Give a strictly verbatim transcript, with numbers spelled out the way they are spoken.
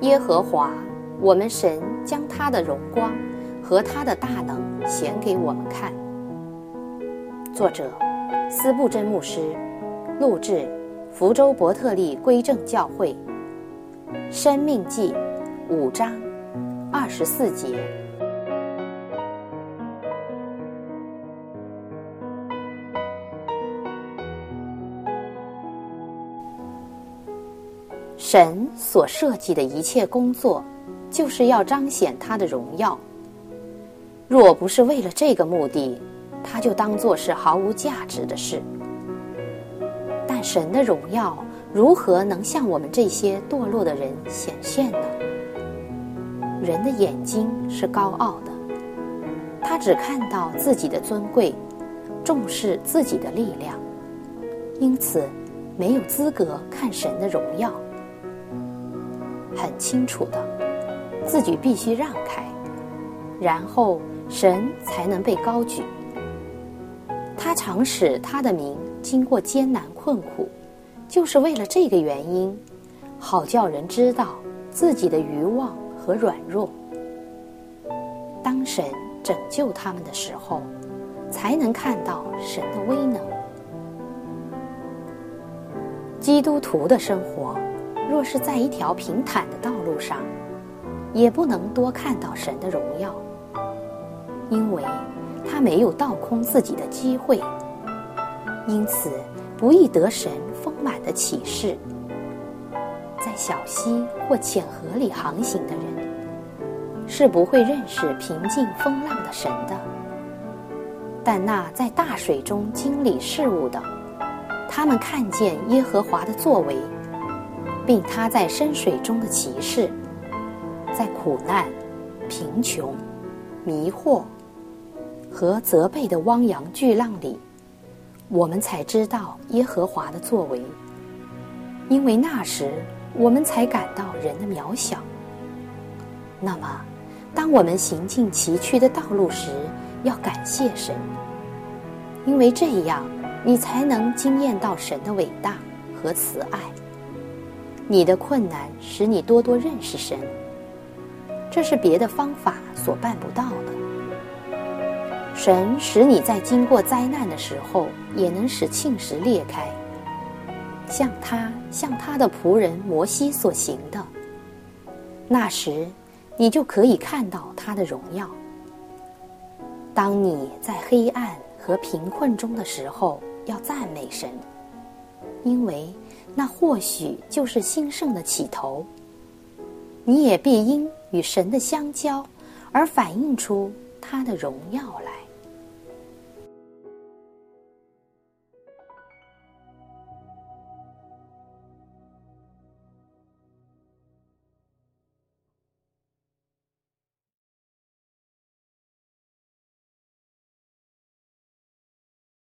耶和华我们神将他的荣光和他的大能显给我们看。作者司布真牧师，录制福州伯特利归正教会。申命记五章二十四节。神所设计的一切工作，就是要彰显他的荣耀。若不是为了这个目的，他就当作是毫无价值的事。但神的荣耀如何能向我们这些堕落的人显现呢？人的眼睛是高傲的，他只看到自己的尊贵，重视自己的力量，因此没有资格看神的荣耀。很清楚的，自己必须让开，然后神才能被高举。他常使他的名经过艰难困苦，就是为了这个原因，好叫人知道自己的愚妄和软弱。当神拯救他们的时候，才能看到神的威能。基督徒的生活若是在一条平坦的道路上，也不能多看到神的荣耀，因为他没有倒空自己的机会，因此不易得神丰满的启示。在小溪或浅河里航行的人，是不会认识平静风浪的神的，但那在大水中经历事物的，他们看见耶和华的作为，并他在深水中的奇事，在苦难、贫穷、迷惑和责备的汪洋巨浪里，我们才知道耶和华的作为，因为那时我们才感到人的渺小。那么当我们行进崎岖的道路时，要感谢神，因为这样你才能经验到神的伟大和慈爱。你的困难使你多多认识神，这是别的方法所办不到的。神使你在经过灾难的时候，也能使磬石裂开，像他向他的仆人摩西所行的。那时你就可以看到他的荣耀。当你在黑暗和贫困中的时候，要赞美神，因为那或许就是兴盛的起头。你也必因与神的相交而反映出他的荣耀来。